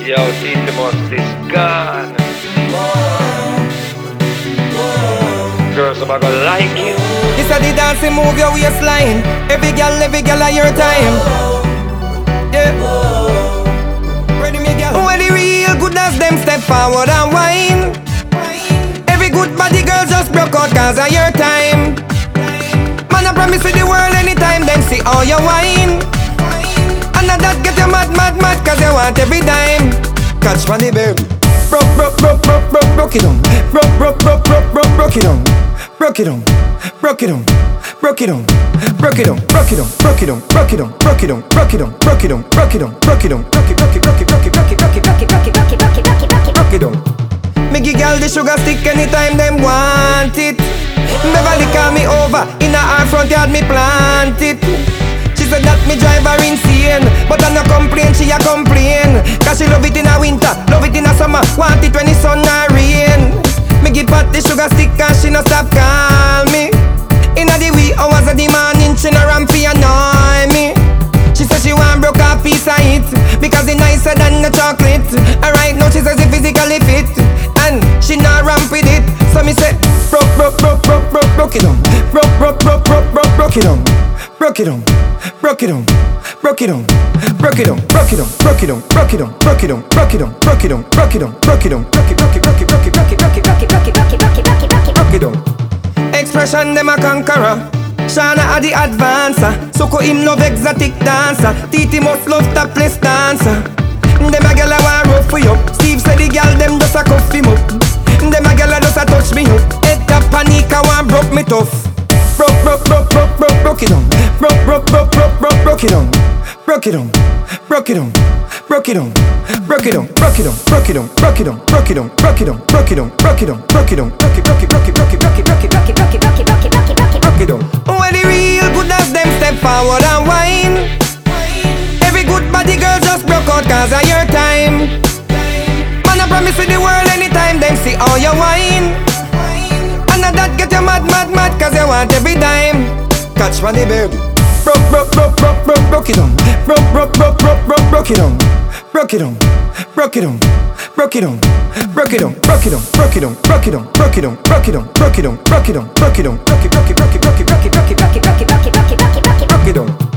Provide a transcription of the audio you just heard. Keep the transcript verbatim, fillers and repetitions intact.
Yo, Titimos is gone. Girls are gonna like you. This a the dancing move your waistline. Every girl, every girl at your time. Yeah. Ready me girl. When the real good as them step forward and whine. Every good body girl just broke out cause of your time. Man I promise you the world anytime them see all your wine. And that get you mad, mad, mad cause you want every dime. Catch money baby. Broke, broke, broke, broke, broke, broke it on. Broke, broke, broke, broke, broke, broke it on. Broke it on, broke it on, broke it on, broke it on, broke it on, broke it on, broke it on, broke it on, broke it on, broke it on, broke it on, broke it on, broke it, broke it, broke it, broke it, broke it, broke it, broke it, broke it, broke it, broke it, broke it, broke it on. Me give girl the sugar stick anytime them want it. Beverly call me over, in her front yard me plant it. She said that me drive her insane, but I no complain, she a complain. Cause she love it in a winter, love it in a summer, want it when the sun a rain. Me give her the sugar stick and she no stop call me. Inna the wee hours of the morning, she no ramp fi annoy me. She said she want broke a piece of it because it nicer than the chocolate. And right now she says she physically fit and she not ramp with it. So me say broke, broke, broke, broke, broke, broke it on. Broke, broke, broke, broke, broke, broke it on. Broke it on, broke it on, broke it on, broke it on, broke it on, broke it on, broke it on, broke it on, broke it on, broke it on, broke it on, broke it on, broke it, broke it, broke it, broke it, broke it, broke it, broke it, broke it, broke it, broke it, broke it, broke it on. Expression them a conqueror. Shana a the advancer. Soko him love exotic dancer. Titi must love topless dancer. Them a gyal a want rough for you. Steve said the gyal them just a cuff him up. Them a gyal a just a touch me up. Head a panic a want broke me tough. Broke, broke, broke, broke, broke, broke it on. Broke, broke, broke, broke, broke, broke it on. Broke it on, broke it on, broke it on, broke it on, broke it on, broke it on, broke it on, broke it on, broke it on, broke it on, broke it on, broke it on, broke it, broke it, broke it, broke it, broke it, broke it, broke it, broke it, broke it, broke it, broke it, broke it, broke it on. When the real good as them step forward and whine. Every good body girl just broke out cause of your time. Man I promise you the world anytime them see all your wine. And that get you mad, mad, mad cause you want every dime. Catch money baby. Broke, broke, broke, broke, broke, broke it on. Broke, broke, broke, broke, broke, broke it on. Broke it on, broke it on, broke it on, broke it on, broke it on, broke it on, broke it on, broke it on, broke it on, broke it on, broke it on, broke it on, broke it, broke it, broke it, broke it, broke it, broke it, broke it, broke it, broke it, broke it, broke it on.